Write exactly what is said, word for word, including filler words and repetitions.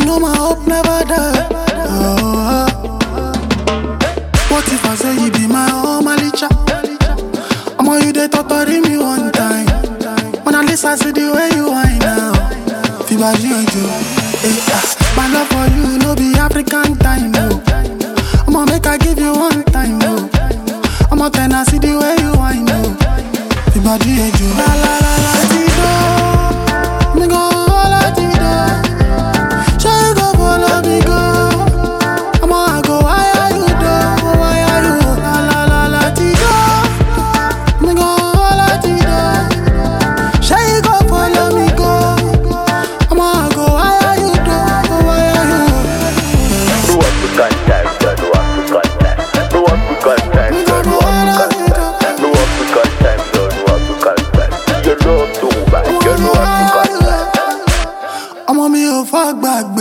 know my hope never die. Oh, what if I say you be my own malicha? I'ma you dey torturing me one time. When at least I see the way you whine now. Fiba Giojo, eh ah. My love for you no be African time, no. I'ma make I give you one time, no. I'ma turn I see the way you whine, no. Fiba Giojo, la la la la, Tido, me go holla Tido. Sure you go follow me go. I'ma go why are you do, why are you? La la la la, Tido, me go holla Tido. Sure you go follow me go. I'ma go why are you do, why are you? Do African time, do African time, do African time, do African time, do African time, do African time. You love too bad, you know African time. I'ma me a fuck back.